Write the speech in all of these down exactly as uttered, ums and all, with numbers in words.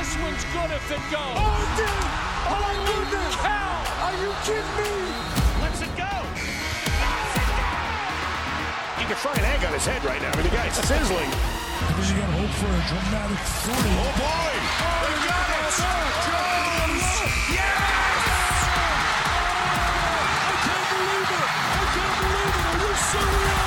This one's good if it goes. Oh, dude! Oh, my goodness! Cow! Are you kidding me? Let's it go! Let's it go! You can fry an egg on his head right now. I mean, the guy's sizzling. Because you got to hope for a dramatic forty. Oh, boy! Oh, they got it! Jones! Yes! I can't believe it! I can't believe it! Are you serious?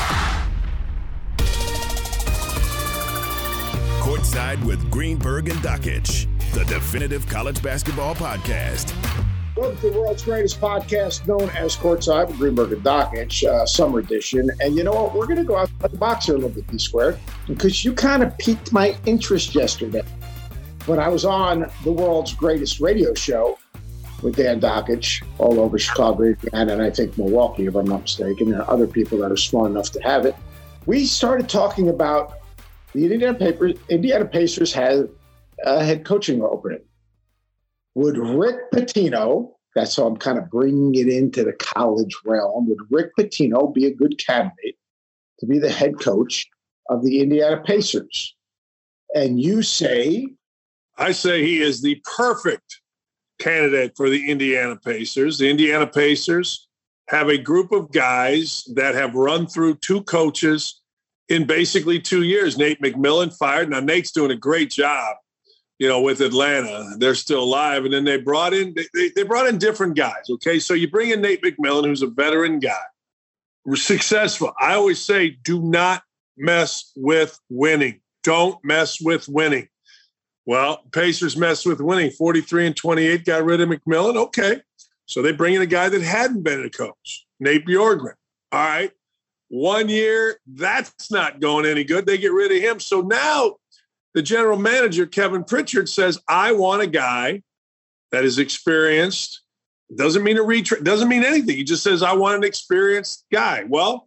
Courtside with Greenberg and Dakich, the definitive college basketball podcast. Welcome to the world's greatest podcast known as Courtside with Greenberg and Dakich, uh, summer edition. And you know what? We're going to go outside the box here a little bit, D-Squared, because you kind of piqued my interest yesterday when I was on the world's greatest radio show with Dan Dakich all over Chicago, Indiana, and I think Milwaukee, if I'm not mistaken, and other people that are smart enough to have it. We started talking about the Indiana, Papers, Indiana Pacers had a head coaching opening. Would Rick Pitino, that's how I'm kind of bringing it into the college realm, would Rick Pitino be a good candidate to be the head coach of the Indiana Pacers? And you say? I say he is the perfect candidate for the Indiana Pacers. The Indiana Pacers have a group of guys that have run through two coaches in basically two years. Nate McMillan fired. Now, Nate's doing a great job, you know, with Atlanta. They're still alive. And then they brought in, they, they brought in different guys, okay? So you bring in Nate McMillan, who's a veteran guy, successful. I always say, do not mess with winning. Don't mess with winning. Well, Pacers messed with winning. forty-three and twenty-eight, got rid of McMillan. Okay. So they bring in a guy that hadn't been a coach, Nate Bjorkgren. All right. One year, that's not going any good. They get rid of him. So now the general manager, Kevin Pritchard, says, I want a guy that is experienced. Doesn't mean a retread, doesn't mean anything. He just says, I want an experienced guy. Well,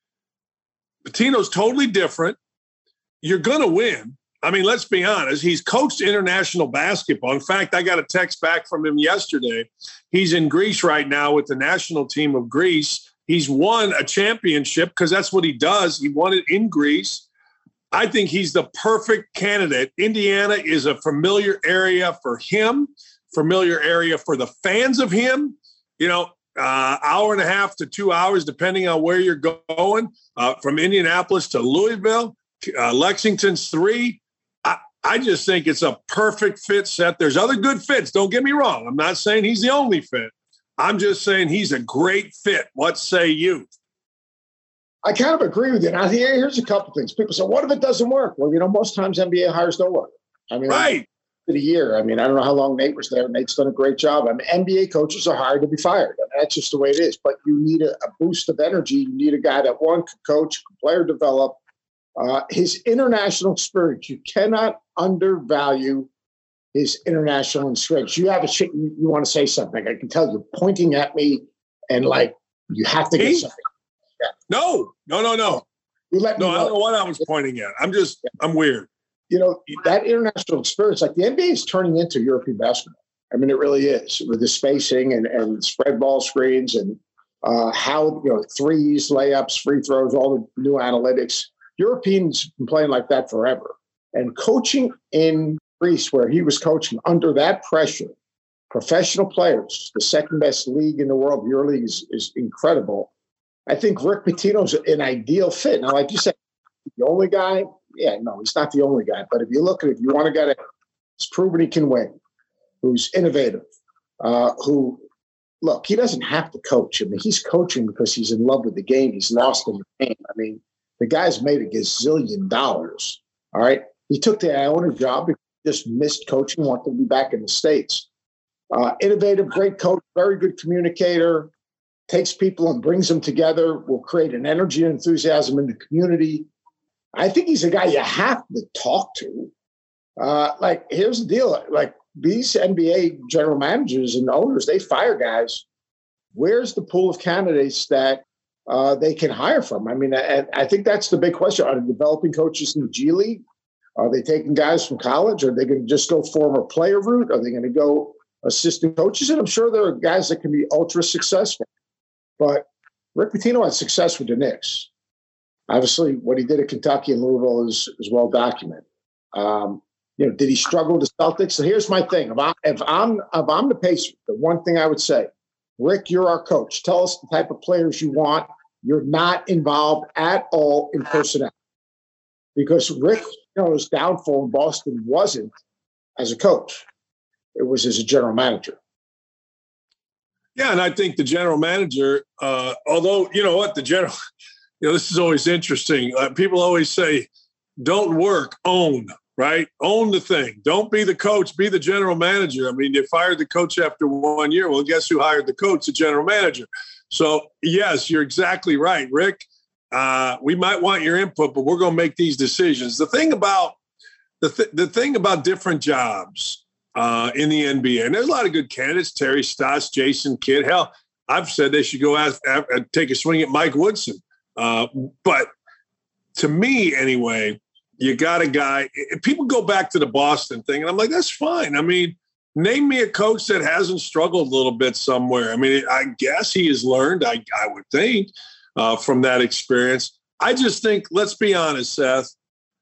Pitino's totally different. You're going to win. I mean, let's be honest. He's coached international basketball. In fact, I got a text back from him yesterday. He's in Greece right now with the national team of Greece. He's won a championship because that's what he does. He won it in Greece. I think he's the perfect candidate. Indiana is a familiar area for him, familiar area for the fans of him. You know, uh, hour and a half to two hours, depending on where you're going, uh, from Indianapolis to Louisville, uh, Lexington's three. I, I just think it's a perfect fit set. There's other good fits. Don't get me wrong. I'm not saying he's the only fit. I'm just saying he's a great fit. What say you? I kind of agree with you. Now, here, here's a couple things. People say, what if it doesn't work? Well, you know, most times N B A hires don't work. I mean, right. For the year. I mean, I don't know how long Nate was there. Nate's done a great job. I mean, N B A coaches are hired to be fired. I mean, that's just the way it is. But you need a, a boost of energy. You need a guy that, one, can coach, can player develop. Uh, his international experience, you cannot undervalue his international experience. You have a shit. You, you want to say something? I can tell you're pointing at me, and like you have to get Me? something. Yeah. No, no, no, no. You let me No, I know. don't know what I was pointing at. I'm just, I'm weird. You know, that international experience, like the N B A is turning into European basketball. I mean, it really is, with the spacing and, and spread ball screens and uh, how, you know, threes, layups, free throws, all the new analytics. Europeans have been playing like that forever. And coaching in Greece, where he was coaching under that pressure, professional players, the second best league in the world, your league is, is incredible. I think Rick Pitino's an ideal fit. Now, like you said, the only guy, yeah, no, he's not the only guy. But if you look at it, if you want a guy that's proven he can win, who's innovative, uh, who, look, he doesn't have to coach. I mean, he's coaching because he's in love with the game. He's lost in the game. I mean, the guy's made a gazillion dollars, all right? He took the owner job because he just missed coaching, wanted to be back in the States. Uh, innovative, great coach, very good communicator, takes people and brings them together, will create an energy and enthusiasm in the community. I think he's a guy you have to talk to. Uh, like, here's the deal. Like, these N B A general managers and owners, they fire guys. Where's the pool of candidates that uh, they can hire from? I mean, I, I think that's the big question. Are they developing coaches in the G League? Are they taking guys from college? Are they going to just go former player route? Are they going to go assistant coaches? And I'm sure there are guys that can be ultra successful. But Rick Pitino had success with the Knicks. Obviously, what he did at Kentucky and Louisville is, is well documented. Um, You know, did he struggle with the Celtics? So here's my thing. If, I, if I'm if I'm the Pacers, the one thing I would say, Rick, you're our coach. Tell us the type of players you want. You're not involved at all in personnel. Because Rick, you know, his downfall in Boston wasn't as a coach. It was as a general manager. Yeah, and I think the general manager, uh, although, you know what, the general, you know, this is always interesting. Uh, people always say, don't work, own, right? Own the thing. Don't be the coach, be the general manager. I mean, they fired the coach after one year. Well, guess who hired the coach? The general manager. So, yes, you're exactly right, Rick. Uh, we might want your input, but we're going to make these decisions. The thing about the, th- the thing about different jobs uh, in the N B A, and there's a lot of good candidates, Terry Stotts, Jason Kidd. Hell, I've said they should go ask, uh, take a swing at Mike Woodson. Uh, but to me, anyway, you got a guy. People go back to the Boston thing, and I'm like, that's fine. I mean, name me a coach that hasn't struggled a little bit somewhere. I mean, I guess he has learned, I, I would think, uh, from that experience. I just think, let's be honest, Seth,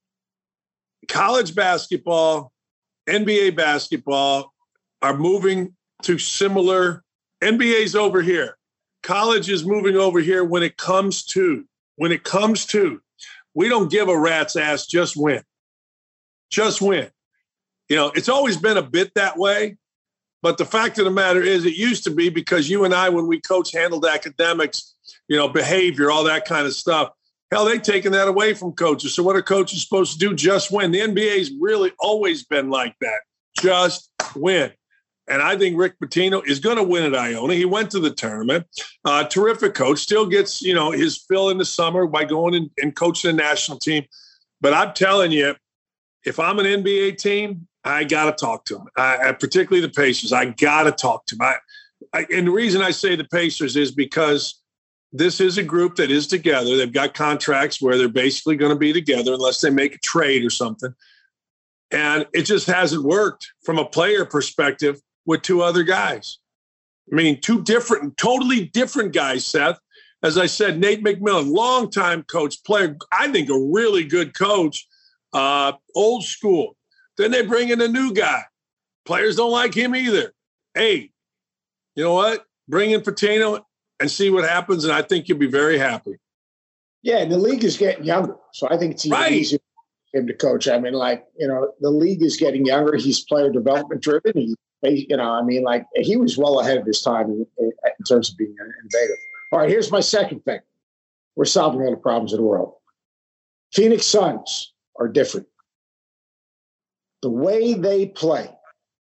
college basketball, N B A basketball are moving to similar. N B A's over here. College is moving over here when it comes to, when it comes to, we don't give a rat's ass, just win. Just win. You know, it's always been a bit that way, but the fact of the matter is it used to be because you and I, when we coach, handled academics, you know, behavior, all that kind of stuff. Hell, they've taken that away from coaches. So what are coaches supposed to do? Just win. The N B A's really always been like that. Just win. And I think Rick Pitino is going to win at Iona. He went to the tournament. Uh, terrific coach. Still gets, you know, his fill in the summer by going and, and coaching the national team. But I'm telling you, if I'm an N B A team, I got to talk to them, I, I, particularly the Pacers. I got to talk to them. I, I, and the reason I say the Pacers is because this is a group that is together. They've got contracts where they're basically going to be together unless they make a trade or something. And it just hasn't worked from a player perspective with two other guys. I mean, two different, totally different guys, Seth. As I said, Nate McMillan, longtime coach, player, I think a really good coach, uh, old school. Then they bring in a new guy. Players don't like him either. Hey, you know what? Bring in Pitino and see what happens, and I think you'll be very happy. Yeah, and the league is getting younger, so I think it's even right. easier for him to coach. I mean, like, you know, the league is getting younger. He's player development driven. He, you know, I mean, like, he was well ahead of his time in, in terms of being innovative. All right, here's my second thing. We're solving all the problems of the world. Phoenix Suns are different. The way they play,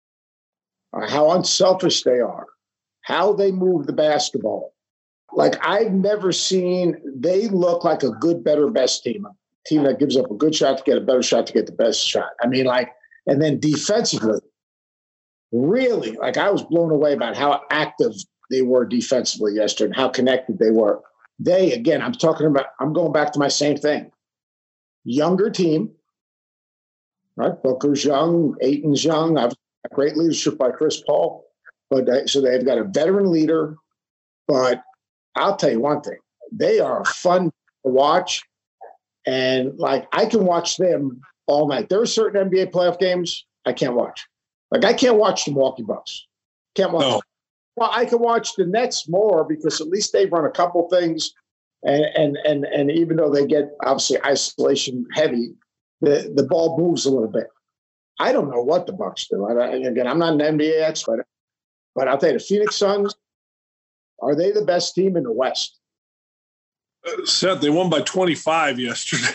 uh, how unselfish they are, how they move the basketball. Like, I've never seen, they look like a good, better, best team. A team that gives up a good shot to get a better shot to get the best shot. I mean, like, and then defensively, really, like, I was blown away about how active they were defensively yesterday and how connected they were. They, again, I'm talking about, I'm going back to my same thing. Younger team, right? Booker's young, Ayton's young. I've got great leadership by Chris Paul. But uh, so they've got a veteran leader. But I'll tell you one thing. They are fun to watch. And, like, I can watch them all night. There are certain N B A playoff games I can't watch. Like, I can't watch the Milwaukee Bucks. Can't watch. No. Well, I can watch the Nets more because at least they've run a couple things. And, and, and, and even though they get, obviously, isolation heavy, the, the ball moves a little bit. I don't know what the Bucks do. I, again, I'm not an N B A expert. But I'll tell you, the Phoenix Suns, are they the best team in the West? Uh, Seth, they won by twenty-five yesterday.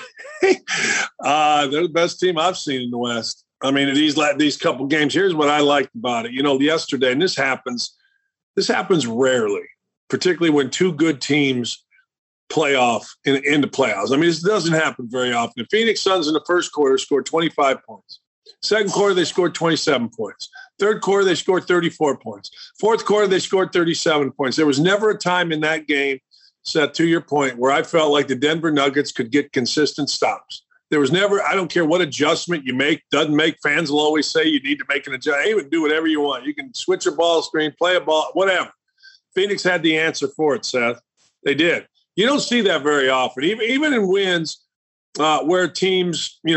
uh, they're the best team I've seen in the West. I mean, these these couple games, here's what I liked about it. You know, yesterday, and this happens, this happens rarely, particularly when two good teams play off in, in the playoffs. I mean, this doesn't happen very often. The Phoenix Suns in the first quarter scored twenty-five points. Second quarter, they scored twenty-seven points. Third quarter, they scored thirty-four points. Fourth quarter, they scored thirty-seven points. There was never a time in that game, Seth, to your point, where I felt like the Denver Nuggets could get consistent stops. There was never, I don't care what adjustment you make, doesn't make, fans will always say you need to make an adjustment. You can do whatever you want. You can switch a ball screen, play a ball, whatever. Phoenix had the answer for it, Seth. They did. You don't see that very often. Even, even in wins uh, where teams, you know,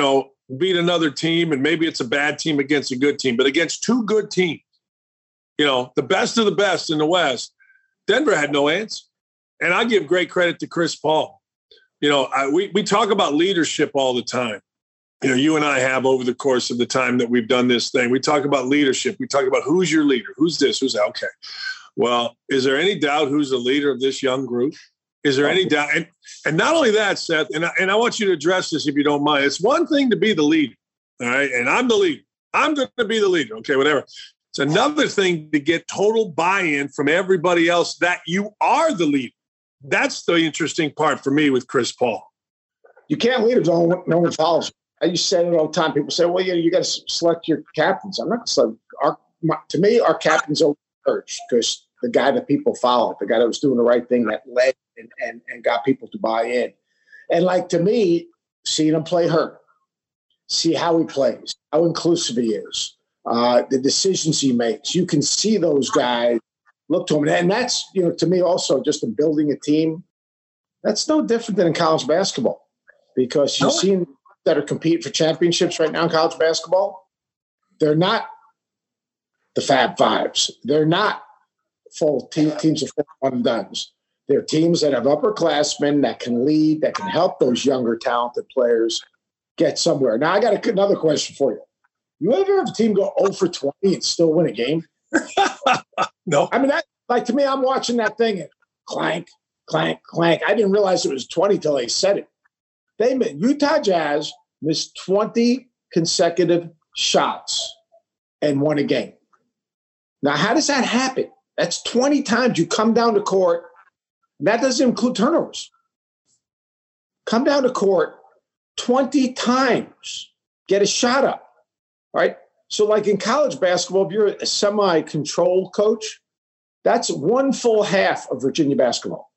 beat another team, and maybe it's a bad team against a good team, but against two good teams, you know, the best of the best in the West, Denver had no answer. And I give great credit to Chris Paul. You know, I, we, we talk about leadership all the time. You know, you and I have over the course of the time that we've done this thing. We talk about leadership. We talk about who's your leader, who's this, who's that. Okay. Well, is there any doubt who's the leader of this young group? Is there any doubt? And, and not only that, Seth, and I, and I want you to address this if you don't mind. It's one thing to be the leader, all right? And I'm the leader. I'm going to be the leader, okay, whatever. It's another thing to get total buy-in from everybody else that you are the leader. That's the interesting part for me with Chris Paul. You can't lead if no one, no one follows you. I used to say it all the time. People say, well, yeah, you got to select your captains. I'm not going to select our, my, to me, our captains are coach because the guy that people followed, the guy that was doing the right thing, that led and, and, and got people to buy in. And like, to me, seeing him play hurt, see how he plays, how inclusive he is, uh, the decisions he makes. You can see those guys look to him. And that's, you know, to me also just in building a team, that's no different than in college basketball because you've seen that are competing for championships right now in college basketball. They're not the Fab Fives. They're not full te- teams of one and dones. They're teams that have upperclassmen that can lead, that can help those younger, talented players get somewhere. Now, I got a, another question for you. You ever have a team go oh for twenty and still win a game? No. I mean, that, like, to me, I'm watching that thing and clank, clank, clank. I didn't realize it was twenty till they said it. They Utah Jazz missed twenty consecutive shots and won a game. Now, how does that happen? That's twenty times you come down to court. And that doesn't include turnovers. Come down to court twenty times, get a shot up, right? So like in college basketball, if you're a semi-control coach, that's one full half of Virginia basketball.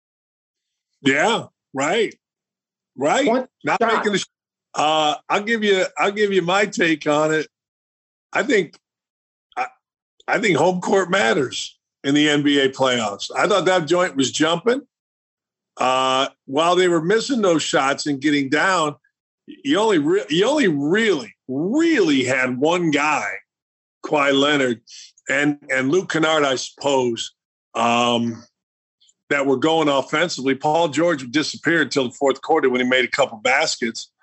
Yeah, right. Right. Not shot. making the uh I'll give you I'll give you my take on it. I think I, I think home court matters in the N B A playoffs. I thought that joint was jumping. Uh, while they were missing those shots and getting down, you only re- you only really, really had one guy, Kawhi Leonard, and and Luke Kennard, I suppose, um, that were going offensively. Paul George disappeared until the fourth quarter when he made a couple baskets.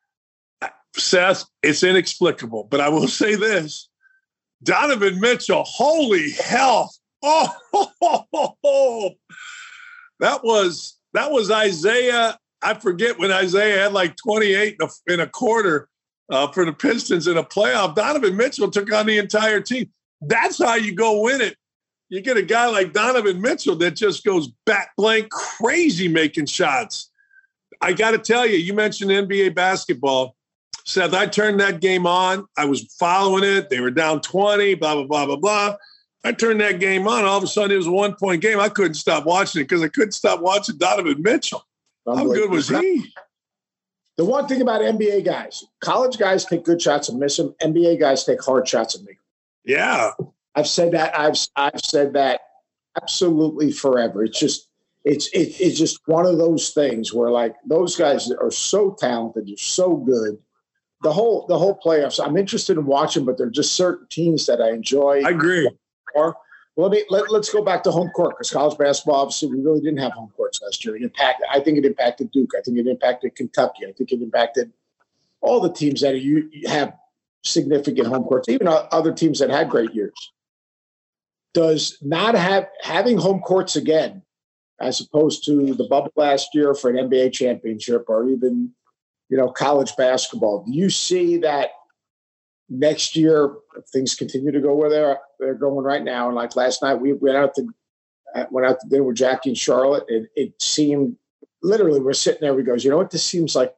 Seth, it's inexplicable, but I will say this. Donovan Mitchell, holy hell. Oh, oh, oh, oh, oh. that was that was Isaiah. I forget when Isaiah had like twenty-eight in a, in a quarter uh, for the Pistons in a playoff. Donovan Mitchell took on the entire team. That's how you go win it. You get a guy like Donovan Mitchell that just goes bat blank crazy making shots. I got to tell you, you mentioned N B A basketball. Seth, I turned that game on. I was following it. They were down twenty, blah, blah, blah, blah, blah. I turned that game on. All of a sudden, it was a one-point game. I couldn't stop watching it because I couldn't stop watching Donovan Mitchell. How good was he? The one thing about N B A guys, college guys take good shots and miss them. N B A guys take hard shots and make them. Yeah. I've said that. I've I've said that absolutely forever. It's just it's it, it's just one of those things where, like, those guys are so talented, they're so good. The whole the whole playoffs, I'm interested in watching, but there are just certain teams that I enjoy. I agree. Or well, let me let, let's go back to home court because college basketball, obviously, we really didn't have home courts last year. It impacted. I think it impacted Duke. I think it impacted Kentucky. I think it impacted all the teams that you have significant home courts, even other teams that had great years. Does not have having home courts again, as opposed to the bubble last year for an N B A championship or even, you know, college basketball. Do you see that next year, if things continue to go where they're they're going right now? And like last night, we went out to went out to dinner with Jackie in Charlotte, and it seemed literally we're sitting there. We goes, you know what? This seems like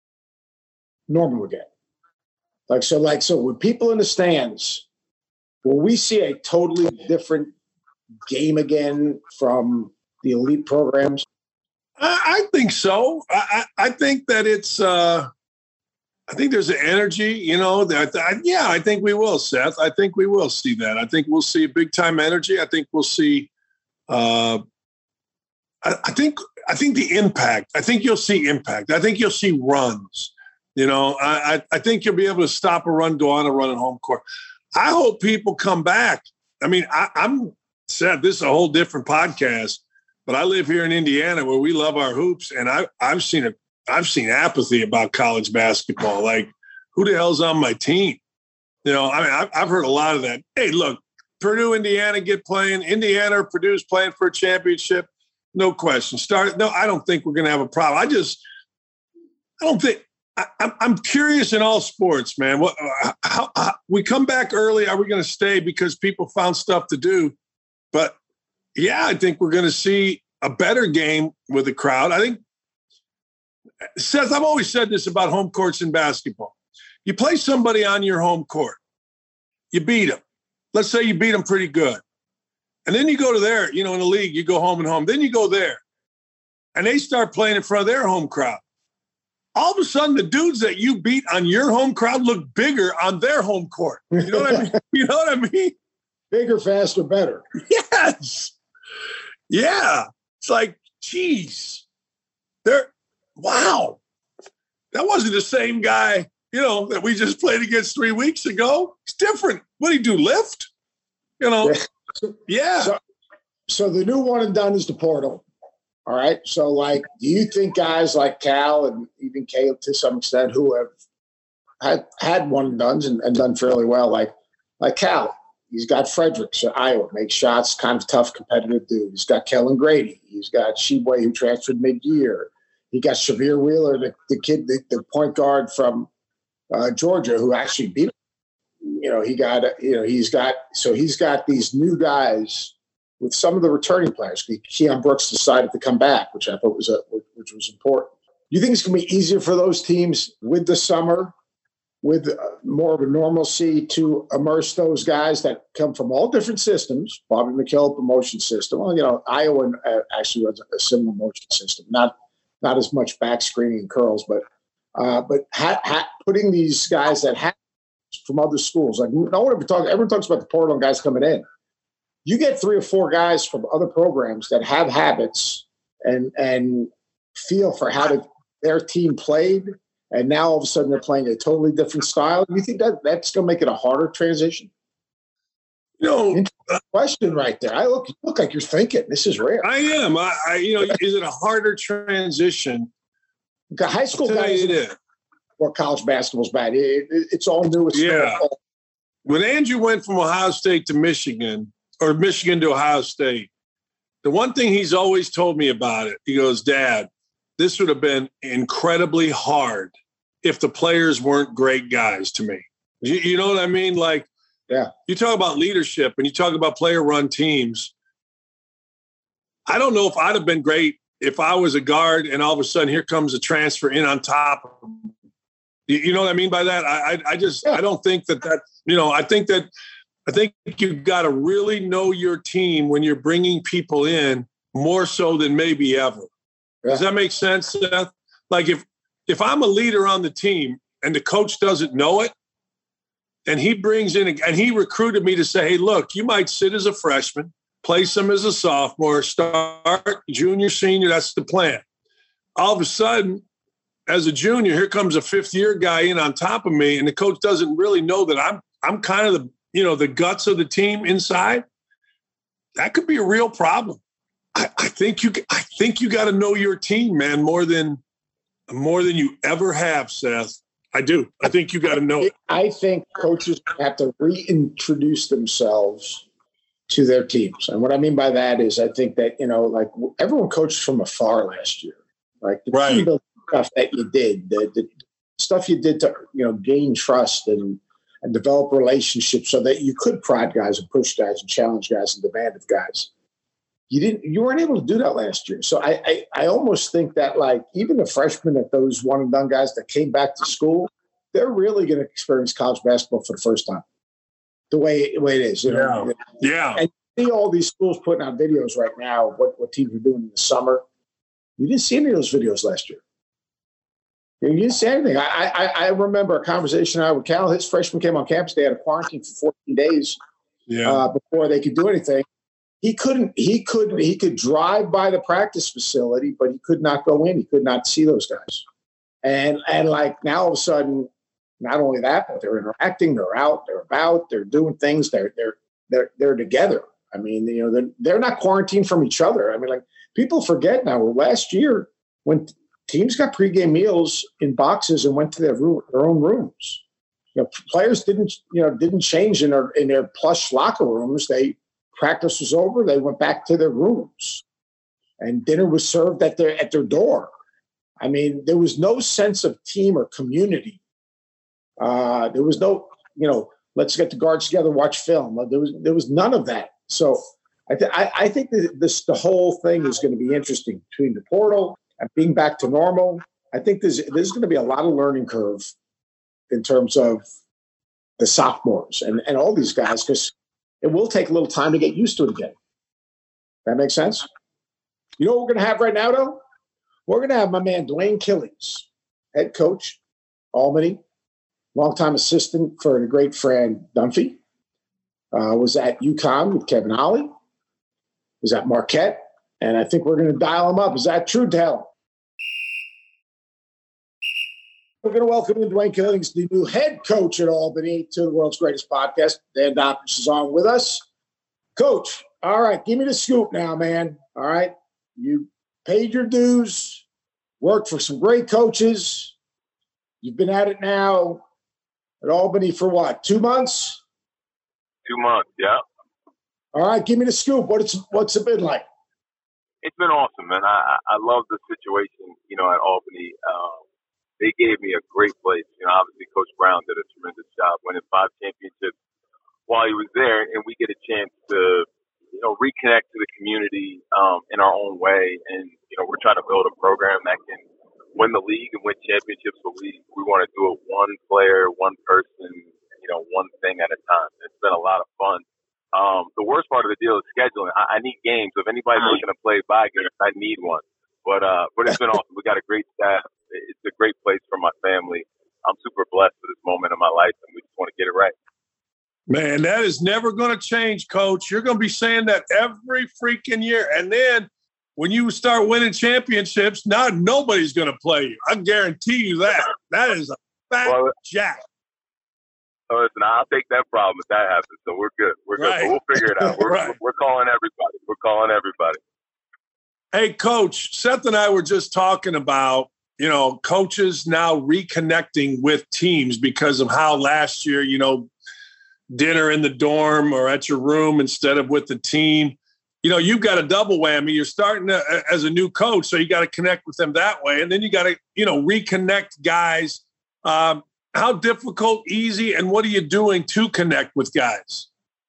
normal again. Like so, like so, with people in the stands, will we see a totally different game again from the elite programs? I, I think so. I, I, I think that it's. Uh, I think there's an energy, you know. That I, yeah, I think we will, Seth. I think we will see that. I think we'll see big time energy. I think we'll see. Uh, I, I think. I think the impact. I think you'll see impact. I think you'll see runs. You know, I, I, I think you'll be able to stop a run, go on a run at home court. I hope people come back. I mean, I, I'm sad. This is a whole different podcast, but I live here in Indiana where we love our hoops, and I, I've seen a, I've seen apathy about college basketball. Like, who the hell's on my team? You know, I mean, I've, I've heard a lot of that. Hey, look, Purdue, Indiana get playing. Indiana or Purdue's playing for a championship. No question. Start. No, I don't think we're going to have a problem. I just, I don't think. I, I'm, I'm curious in all sports, man. What? How, how we come back early? Are we going to stay because people found stuff to do? But yeah, I think we're going to see a better game with the crowd. I think. Seth, I've always said this about home courts in basketball. You play somebody on your home court, you beat them. Let's say you beat them pretty good. And then you go to their, you know, in the league, you go home and home. Then you go there, and they start playing in front of their home crowd. All of a sudden, the dudes that you beat on your home crowd look bigger on their home court. You know what I mean? You know what I mean? Bigger, faster, better. Yes. Yeah. It's like, geez. They're, wow. That wasn't the same guy, you know, that we just played against three weeks ago. It's different. What do you do, lift? You know? Yeah. Yeah. So, so the new one and done is the portal. All right. So, like, do you think guys like Cal and even Caleb to some extent who have had, had one and dones and, and done fairly well, like like Cal, he's got Fredericks at Iowa, makes shots, kind of tough, competitive dude. He's got Kellen Grady. He's got Sheboy, who transferred mid-year. He got Shavir Wheeler, the, the kid, the, the point guard from uh, Georgia, who actually beat him. You know, he got, you know, he's got, so he's got these new guys with some of the returning players. Keon Brooks decided to come back, which I thought was a, which was important. You think it's going to be easier for those teams with the summer, with uh, more of a normalcy to immerse those guys that come from all different systems? Bobby McKillop, a motion system. Well, you know, Iowa uh, actually runs a similar motion system, not not as much back screening and curls, but uh, but ha- ha- putting these guys that have from other schools, like no one ever talks. Everyone talks about the portal and guys coming in. You get three or four guys from other programs that have habits and and feel for how to, their team played, and now all of a sudden they're playing a totally different style. You think that that's going to make it a harder transition? You know, question right there. I look look like you're thinking. This is rare. I am. I, I you know, is it a harder transition? The high school guys, it is. Or college basketball's bad. It, it, it's all new. It's yeah. All- when Andrew went from Ohio State to Michigan, or Michigan to Ohio State, the one thing he's always told me about it, he goes, Dad, this would have been incredibly hard if the players weren't great guys to me. You, you know what I mean? Like, yeah, you talk about leadership and you talk about player-run teams. I don't know if I'd have been great if I was a guard and all of a sudden here comes a transfer in on top. You, you know what I mean by that? I, I, I just yeah. I don't think that that, you know, I think that I think you've got to really know your team when you're bringing people in more so than maybe ever. Yeah. Does that make sense, Seth? Like if if I'm a leader on the team and the coach doesn't know it, and he brings in – and he recruited me to say, hey, look, you might sit as a freshman, play some as a sophomore, start junior, senior. That's the plan. All of a sudden, as a junior, here comes a fifth-year guy in on top of me, and the coach doesn't really know that I'm I'm kind of the – you know, the guts of the team inside. That could be a real problem. I, I think you I think you got to know your team, man, more than more than you ever have, Seth. I do. I think you got to know it. I think coaches have to reintroduce themselves to their teams. And what I mean by that is I think that, you know, like everyone coached from afar last year. Like the right. team building stuff that you did, the, the stuff you did to, you know, gain trust and and develop relationships so that you could prod guys and push guys and challenge guys and demand of guys. You didn't, you weren't able to do that last year. So I, I, I almost think that like even the freshmen that those one and done guys that came back to school, they're really going to experience college basketball for the first time. The way, the way it is, you know? Yeah. yeah. And you see all these schools putting out videos right now of what, what teams are doing in the summer. You didn't see any of those videos last year. You didn't say anything. I, I I remember a conversation I had with Cal. His freshman came on campus. They had a quarantine for fourteen days yeah. uh, before they could do anything. He couldn't. He could. He could drive by the practice facility, but he could not go in. He could not see those guys. And and like now all of a sudden, not only that, but they're interacting, they're out, they're about, they're doing things, they're they're they're they're together. I mean, you know, they're, they're not quarantined from each other. I mean, like people forget now. Last year, when teams got pregame meals in boxes and went to their room, their own rooms, you know, players didn't you know didn't change in their in their plush locker rooms. They practice was over, they went back to their rooms, and dinner was served at their at their door. I mean, there was no sense of team or community. Uh, there was no, you know, let's get the guards together, watch film. There was there was none of that. So I, th- I, I think that this the whole thing is going to be interesting between the portal and being back to normal. I think there's there's going to be a lot of learning curve in terms of the sophomores and, and all these guys, because it will take a little time to get used to it again. That makes sense? You know what we're going to have right now, though? We're going to have my man Dwayne Killings, head coach, Albany, longtime assistant for the great Fran Dunphy. Uh, was at UConn with Kevin Ollie. Was at Marquette. And I think we're going to dial him up. Is that true, Dale? We're going to welcome in Dwayne Killings, the new head coach at Albany, to the world's greatest podcast. Dan Dockich is on with us. Coach, all right, give me the scoop now, man. All right. You paid your dues, worked for some great coaches. You've been at it now at Albany for what, two months? Two months, yeah. All right, give me the scoop. What it's what's it been like? It's been awesome, man. I I love the situation, you know, at Albany. Um, they gave me a great place. You know, obviously Coach Brown did a tremendous job, winning five championships while he was there, and we get a chance to, you know, reconnect to the community um, in our own way. And you know, we're trying to build a program that can win the league and win championships. But we we want to do it one player, one person, you know, one thing at a time. It's been a lot of fun. Um, the worst part of the deal is scheduling. I, I need games. So if anybody's looking to play by games, I need one. But uh, but it's been awesome. We got a great staff. It's a great place for my family. I'm super blessed for this moment in my life, and we just want to get it right. Man, that is never going to change, Coach. You're going to be saying that every freaking year. And then when you start winning championships, now nobody's going to play you. I guarantee you that. That is a fat well, jack. Oh, listen, I'll take that problem if that happens. So we're good. We're good. Right. But we'll figure it out. We're, right. we're calling everybody. We're calling everybody. Hey, Coach, Seth and I were just talking about, you know, coaches now reconnecting with teams because of how last year, you know, dinner in the dorm or at your room instead of with the team. You know, you've got a double whammy. You're starting to, as a new coach, so you got to connect with them that way. And then you got to, you know, reconnect guys. Um, how difficult, easy, and what are you doing to connect with guys?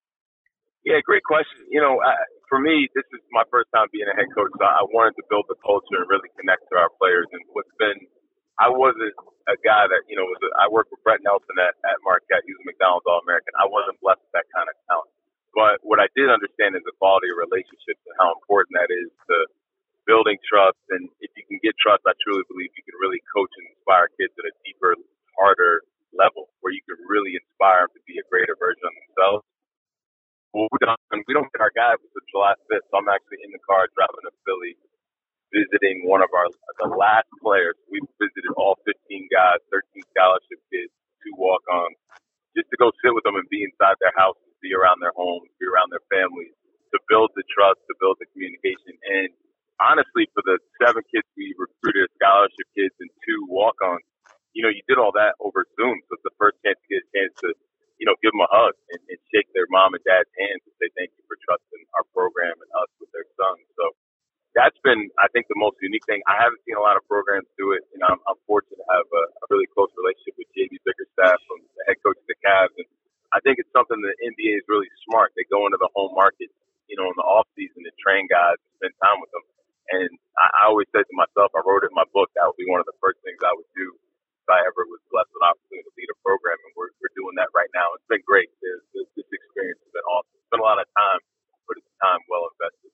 Yeah, great question. You know, I, for me, this is my first time being a head coach, so I wanted to build the culture and really connect to our players. And what's been, I wasn't a guy that, you know, was a, I worked with Brett Nelson at, at Marquette. He was a McDonald's All-American. I wasn't blessed with that kind of talent. But what I did understand is the quality of relationships and how important that is to building trust. And if you can get trust, I truly believe you can really coach and inspire kids at a deeper, harder level where you can really inspire them to be a greater version of themselves. Well, we don't, we don't get our guy until July fifth, so I'm actually in the car driving to Philly, visiting one of our the last players. We've visited all fifteen guys, thirteen scholarship kids, two walk-ons, just to go sit with them and be inside their houses, be around their homes, be around their families, to build the trust, to build the communication. And honestly, for the seven kids we recruited as scholarship kids and two walk-ons, you know, you did all that over Zoom, so it's the first chance to get a chance to, you know, give them a hug and, and shake their mom and dad's hands and say thank you for trusting our program and us with their son. So that's been, I think, the most unique thing. I haven't seen a lot of programs do it. You know, I'm, I'm fortunate to have a, a really close relationship with J B Bickerstaff, from the head coach of the Cavs. And I think it's something the N B A is really smart. They go into the home market, you know, in the off season and train guys and spend time with them. And I, I always said to myself, I wrote it in my book, that would be one of the first things I would do if I ever was blessed with an opportunity to lead a program. And we're, we're doing that right now. It's been great. This, this, this experience has been awesome. It's been a lot of time, but it's time well invested.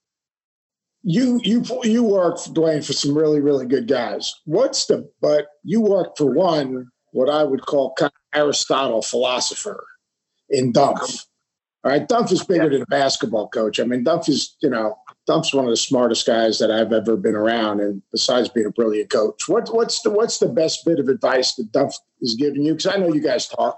You you you worked, Dwayne, for some really, really good guys. What's the but you worked for one, what I would call kind of Aristotle philosopher in Dumpf. All right, Dumpf is bigger than a basketball coach. I mean, Dumpf is, you know, Dumpf's one of the smartest guys that I've ever been around, and besides being a brilliant coach. What, what's the what's the best bit of advice that Dumpf is giving you? Because I know you guys talk.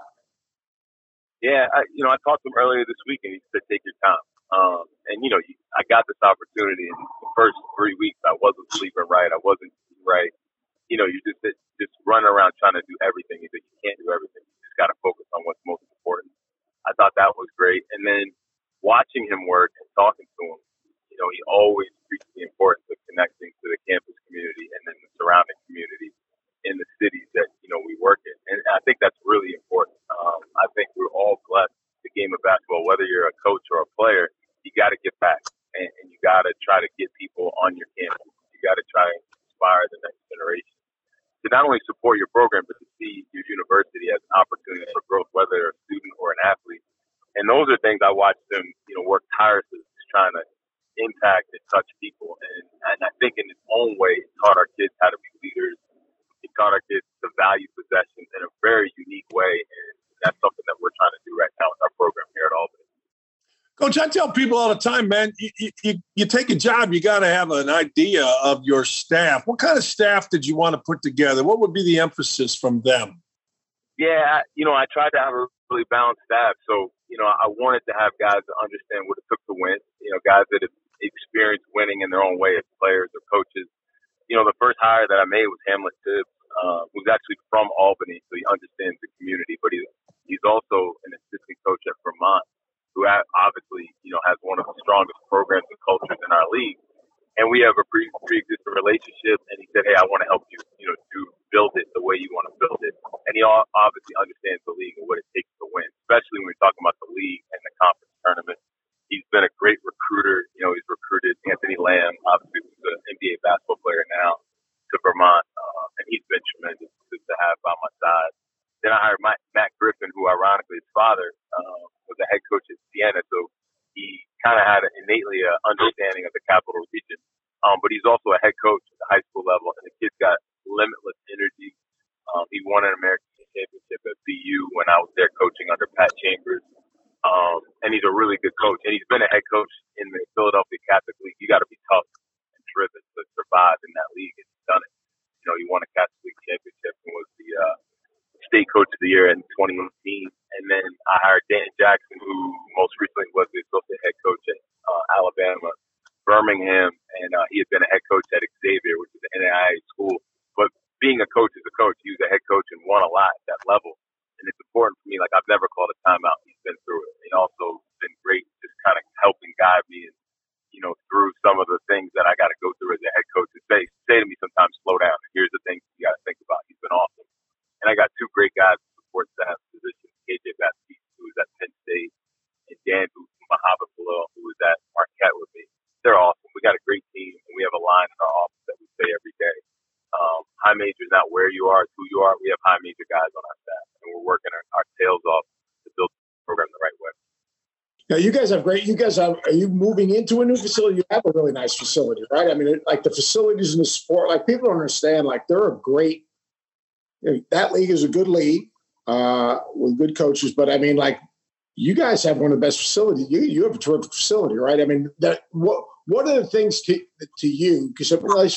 Yeah, I, you know, I talked to him earlier this week, and he said, take your time. Um, and, you know, I got this opportunity in the first three weeks. I wasn't sleeping right. I wasn't eating right. You know, you just just running around trying to do everything. You think you can't do everything. You just got to focus on what's most important. I thought that was great. And then watching him work and talking to him, you know, he always preached the importance of connecting to the campus community and then the surrounding community in the cities that, you know, we work in. And I think that's really important. Um, I think we're all blessed the game of basketball, whether you're a coach or a player, you got to get back and, and you got to try to get people on your campus. You got to try and inspire the next generation to not only support your program, but to see your university as an opportunity for growth, whether they're a student or an athlete. And those are things I watched them, you know, work tirelessly, trying to impact and touch people. And, and I think in its own way, it taught our kids how to be leaders. It taught our kids to value possessions in a very unique way. And that's something that we're trying to do right now with our program here at Albany. Coach, I tell people all the time, man, you, you, you take a job, you got to have an idea of your staff. What kind of staff did you want to put together? What would be the emphasis from them? Yeah, you know, I tried to have a really balanced staff. So, you know, I wanted to have guys that understand what it took to win, you know, guys that have experienced winning in their own way as players or coaches. You know, the first hire that I made was Hamlet Tibbs, uh, who's actually from Albany, so he understands the community, but he, he's also an assistant coach at Vermont, who obviously, you know, has one of the strongest programs and cultures in our league. And we have a pre- pre-existing relationship. And he said, hey, I want to help you, you know, to build it the way you want to build it. And he obviously understands the league and what it takes to win, especially when we're talking about the league and the conference tournament. He's been a great recruiter. You know, he's recruited Anthony Lamb, obviously, who's an N B A basketball player now, to Vermont. Uh, and he's been tremendous to, to have by my side. Then I hired Matt, Matt Griffin, who ironically his father uh, was the head coach at Siena, so he kind of had an innately an understanding of the Capital Region. Um, but he's also a head coach at the high school level, and the kid's got limitless energy. Um, he won an American championship at B U when I was there coaching under Pat Chambers, um, and he's a really good coach. And he's been a head coach in the Philadelphia Catholic League. You got to be tough and driven to survive in that league, and he's done it. You know, he won a Catholic League championship and was the uh, state coach of the year in twenty eighteen. And then I hired Dan Jackson, who most recently was the associate head coach at uh, Alabama, Birmingham, and uh, he had been a head coach at Xavier, which is an N A I A school. But being a coach is a coach. He was a head coach and won a lot at that level. And it's important for me. Like, I've never called a timeout. He's been through it. He also been great just kind of helping guide me and, you know, through some of the things that I got to go through as a head coach. And say, say to me sometimes, slow down. Here's the things you got to think about. He's been awesome. And I got two great guys to support staff positions, K J Baptiste, who was at Penn State, and Dan Mahabapalo, who was at Marquette with me. They're awesome. We got a great team, and we have a line in our office that we say every day. Um, high major is not where you are, it's who you are. We have high major guys on our staff, and we're working our, our tails off to build the program the right way. Now, you guys have great – you guys have – are you moving into a new facility? You have a really nice facility, right? I mean, it, like the facilities in the sport, like people don't understand, like they're a great – you know, that league is a good league uh, with good coaches, but I mean, like, you guys have one of the best facilities. You you have a terrific facility, right? I mean, that what what are the things to to you? Because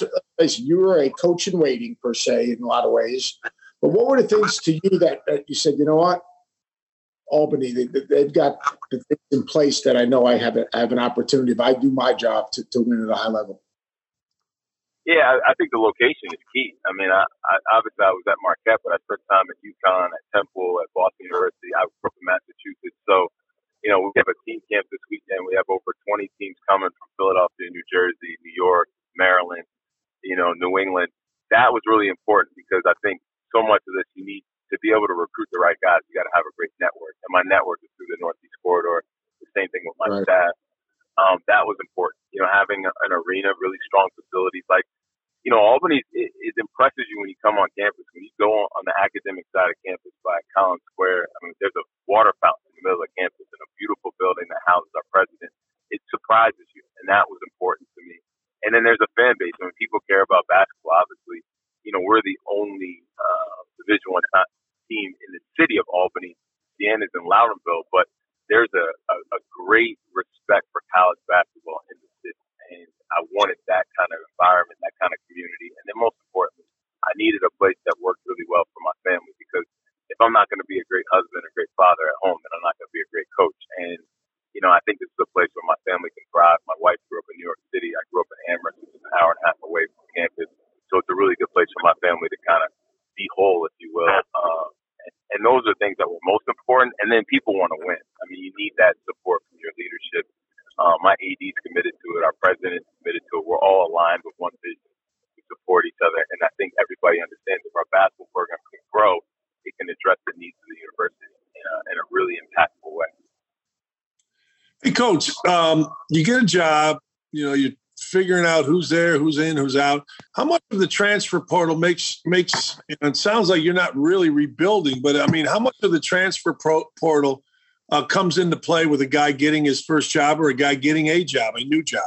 you were a coach in waiting per se in a lot of ways, but what were the things to you that, that you said, you know what, Albany, they, they've got the things in place that I know I have a, I have an opportunity if I do my job to to win at a high level. Yeah, I, I think the location is key. I mean, I, I obviously I was at Marquette, but I spent time at UConn, at Temple, at Boston University. I was from Massachusetts. So, you know, we have a team camp this weekend. We have over twenty teams coming from Philadelphia, New Jersey, New York, Maryland, you know, New England. That was really important because I think so much of this, you need to be able to recruit the right guys. You got to have a great network. And my network is through the Northeast Corridor. The same thing with my right. staff. Um, that was important. You know, having an arena, really strong facilities. Like, you know, Albany, it, it impresses you when you come on campus. When you go on, on the academic side of campus by Collins Square, I mean, there's a water fountain in the middle of campus and a beautiful building that houses our president. It surprises you, and that was important to me. And then there's a fan base. When people care about basketball, obviously, you know, we're the only uh, Division One team in the city of Albany. Siena's in Loudonville, but there's a, a, a people want to win. I mean, you need that support from your leadership. Uh, my A D's committed to it. Our president is committed to it. We're all aligned with one vision. We support each other. And I think everybody understands if our basketball program can grow, it can address the needs of the university in a, in a really impactful way. Hey, Coach, um, you get a job, you know, you're figuring out who's there, who's in, who's out. How much of the transfer portal makes, makes you know, it sounds like you're not really rebuilding, but I mean, how much of the transfer pro- portal uh, comes into play with a guy getting his first job or a guy getting a job, a new job?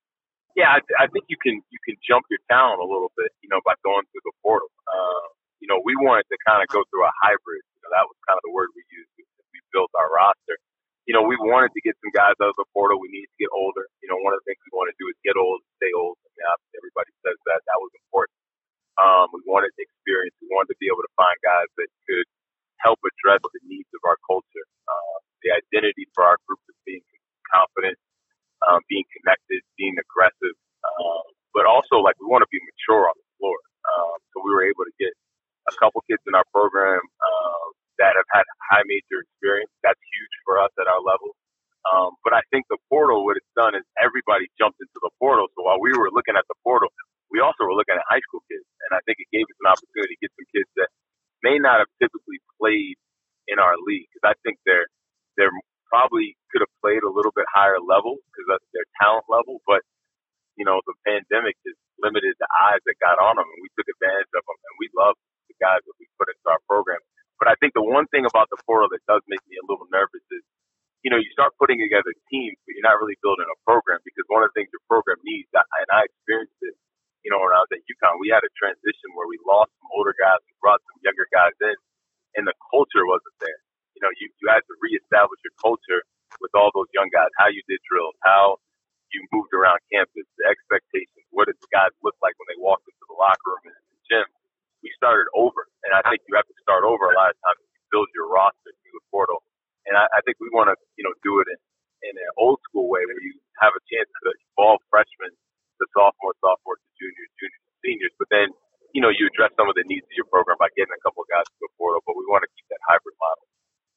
Yeah, I, I think you can you can jump your talent a little bit, you know, by going through the portal. Uh, you know, we wanted to kind of go through a hybrid. You know, that was kind of the word we used as we built our roster. You know, we wanted to get some guys out of the portal. We needed to get older. You know, one of the things we want to do is get old, stay old. I mean, everybody says that. That was important. Um, we wanted experience. We wanted to be able to find guys that could help address the needs of our culture. Uh, the identity for our group is being confident, um, being connected, being aggressive, uh, but also, like, we want to be mature on the floor. Um, so we were able to get a couple kids in our program uh, that have had high major experience. That's huge for us at our level. Um, but I think the portal, what it's done is everybody jumped into the portal. So while we were looking at the portal, we also were looking at high school kids. And I think it gave us an opportunity to get some kids that may not have typically played in our league. Because I think they're, they're probably could have played a little bit higher level because of their talent level. But, you know, the pandemic just limited the eyes that got on them. And we took advantage of them. And we love the guys that we put into our program. But I think the one thing about the portal that does make me a little nervous is, you know, you start putting together teams, but you're not really building a program because one of the things your program needs, and I experienced it, you know, when I was at UConn, we had a transition where we lost some older guys, we brought some younger guys in, and the culture wasn't there. You know, you, you had to reestablish your culture with all those young guys, how you did drills, how you moved around campus, the expectations, what did the guys look like when they walked into the locker room and the gym. We started over, and I think you have to start over a lot of times to build your roster through the portal. And I, I think we want to, you know, do it in, in an old school way where you have a chance to evolve freshmen to sophomores, sophomores to juniors, juniors to seniors. But then, you know, you address some of the needs of your program by getting a couple of guys to the portal. But we want to keep that hybrid model.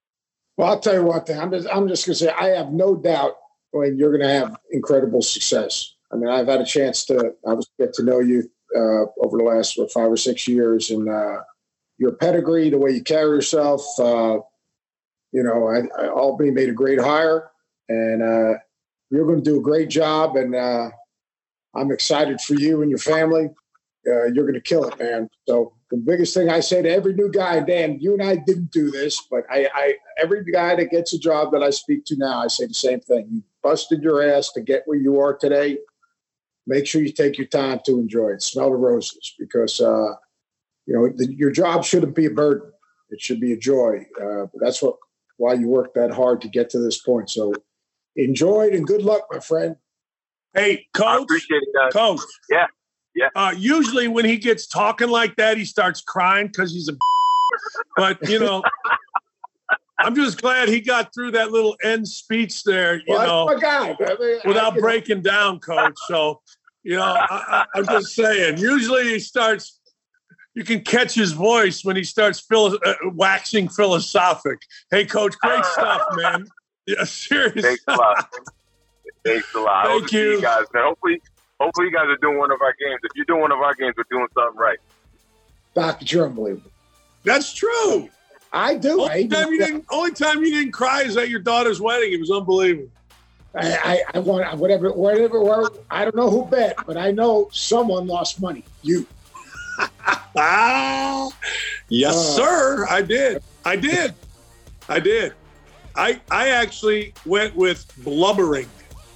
Well, I'll tell you one thing. I'm just, I'm just going to say I have no doubt when you're going to have incredible success. I mean, I've had a chance to obviously get to know you Uh, over the last what, five or six years, and uh, your pedigree, the way you carry yourself, uh, you know, I, I, Albany made a great hire, and uh, you're going to do a great job, and uh, I'm excited for you and your family. Uh, you're going to kill it, man. So the biggest thing I say to every new guy, Dan, you and I didn't do this, but I, I every guy that gets a job that I speak to now, I say the same thing. You busted your ass to get where you are today. Make sure you take your time to enjoy it. Smell the roses because, uh, you know, the, your job shouldn't be a burden. It should be a joy. Uh, but that's what why you worked that hard to get to this point. So enjoy it and good luck, my friend. Hey, Coach. I appreciate it, guys. Coach. Yeah, yeah. Uh, usually when he gets talking like that, he starts crying because he's a but, you know, I'm just glad he got through that little end speech there, you well, know, my guy. I mean, without I, breaking know. down, Coach. So, you know, I, I'm just saying, usually he starts, you can catch his voice when he starts philo- uh, waxing philosophic. Hey, Coach, great stuff, man. Yeah, seriously. Thanks a lot. Thanks a lot. Thank you. you guys. And hopefully, hopefully you guys are doing one of our games. If you're doing one of our games, we're doing something right. Doctor, you're unbelievable. That's true. I do. Only, I time you didn't, only time you didn't cry is at your daughter's wedding. It was unbelievable. I, I, I want whatever, whatever, whatever. I don't know who bet, but I know someone lost money. You. Ah, yes, uh, sir. I did. I did. I did. I I actually went with blubbering.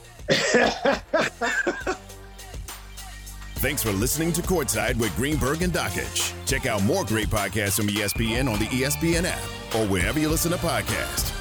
Thanks for listening to Courtside with Greenberg and Dockich. Check out more great podcasts from E S P N on the E S P N app or wherever you listen to podcasts.